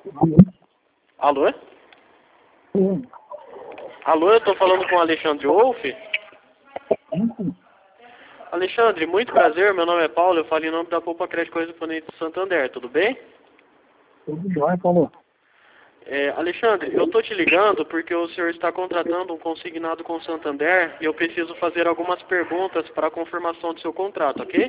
Alô? Alô? Sim. Alô, eu tô falando com o Alexandre Wolff? Sim. Alexandre, muito prazer, meu nome é Paulo, eu falo em nome da Poupa Crédito Correspondente do Santander, tudo bem? Tudo jóia, Paulo. Alexandre, eu tô te ligando porque o senhor está contratando um consignado com o Santander e eu preciso fazer algumas perguntas para a confirmação do seu contrato, ok?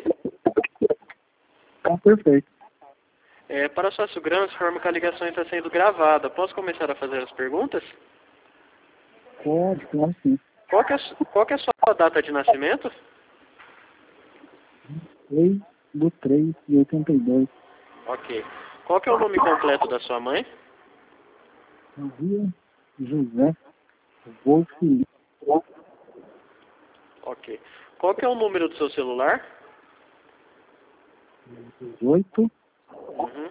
Tá perfeito. Para sua segurança, informo que a ligação está sendo gravada. Posso começar a fazer as perguntas? Pode, claro sim. Qual que é a sua data de nascimento? 3/3/82. Ok. Qual que é o nome completo da sua mãe? Maria José Wolf Ok. Qual que é o número do seu celular? 18 Uhum.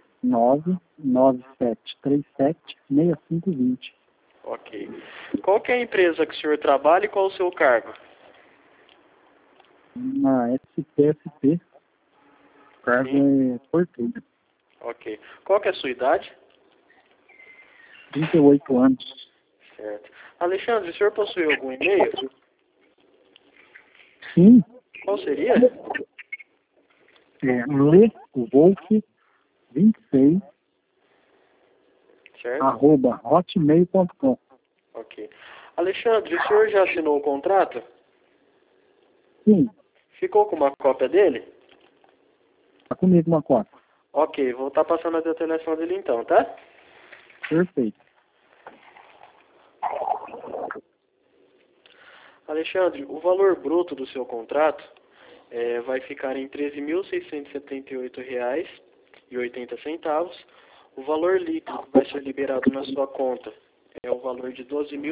997376520. Ok. Qual que é a empresa que o senhor trabalha e qual o seu cargo? Na SPSP, o cargo Sim. é porteiro. Ok. Qual que é a sua idade? 38 anos. Certo. Alexandre, o senhor possui algum e-mail? Sim, Qual seria? lewolf26 Certo. @hotmail.com. Ok. Alexandre, o senhor já assinou o contrato? Sim, Ficou com uma cópia dele? tá comigo uma cópia. Ok, vou estar passando a detonação dele então, tá? Perfeito. Alexandre, o valor bruto do seu contrato vai ficar em R$ 13.678,80. O valor líquido que vai ser liberado na sua conta é o valor de R$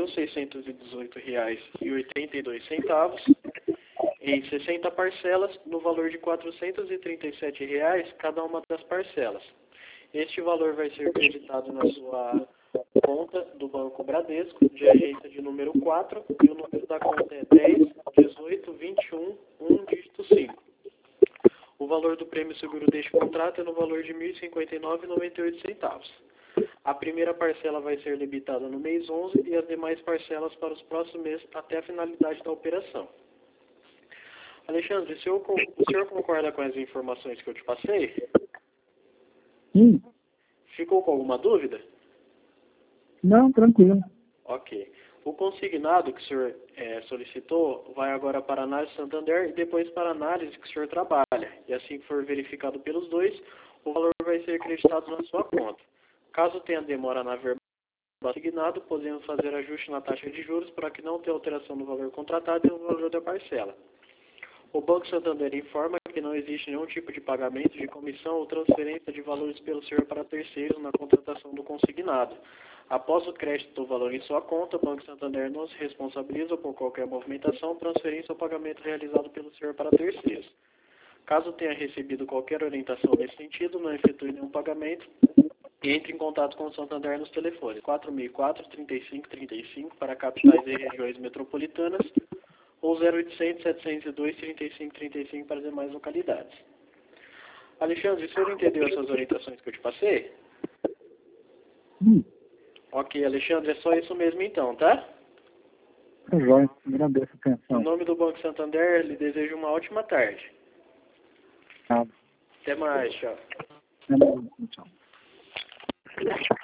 12.618,82 em 60 parcelas no valor de R$ 437 cada uma das parcelas. Este valor vai ser creditado na sua conta do Banco Bradesco, de agência de número 4, e o número da conta é 10 18 21 dígito 5. O valor do prêmio seguro deste contrato é no valor de R$ 1.059,98. A primeira parcela vai ser debitada no mês 11 e as demais parcelas para os próximos meses até a finalidade da operação. Alexandre, o senhor concorda com as informações que eu te passei? Sim. Ficou com alguma dúvida? Não, tranquilo. Ok. O consignado que o senhor solicitou vai agora para a análise Santander e depois para a análise que o senhor trabalha. E assim que for verificado pelos dois, o valor vai ser acreditado na sua conta. Caso tenha demora na verba do consignado, podemos fazer ajuste na taxa de juros para que não tenha alteração no valor contratado e no valor da parcela. O Banco Santander informa que não existe nenhum tipo de pagamento de comissão ou transferência de valores pelo senhor para terceiros na contratação do consignado. Após o crédito do valor em sua conta, o Banco Santander não se responsabiliza por qualquer movimentação, transferência ou pagamento realizado pelo senhor para terceiros. Caso tenha recebido qualquer orientação nesse sentido, não efetue nenhum pagamento e entre em contato com o Santander nos telefones 4004-3535 para capitais e regiões metropolitanas ou 0800-702-3535 para demais localidades. Alexandre, o senhor entendeu essas orientações que eu te passei? Sim, Ok, Alexandre, é só isso mesmo então, tá? tá jóia. Agradeço a Em atenção. nome do Banco Santander, lhe desejo uma ótima tarde. Tá. Até mais, tchau. Tchau.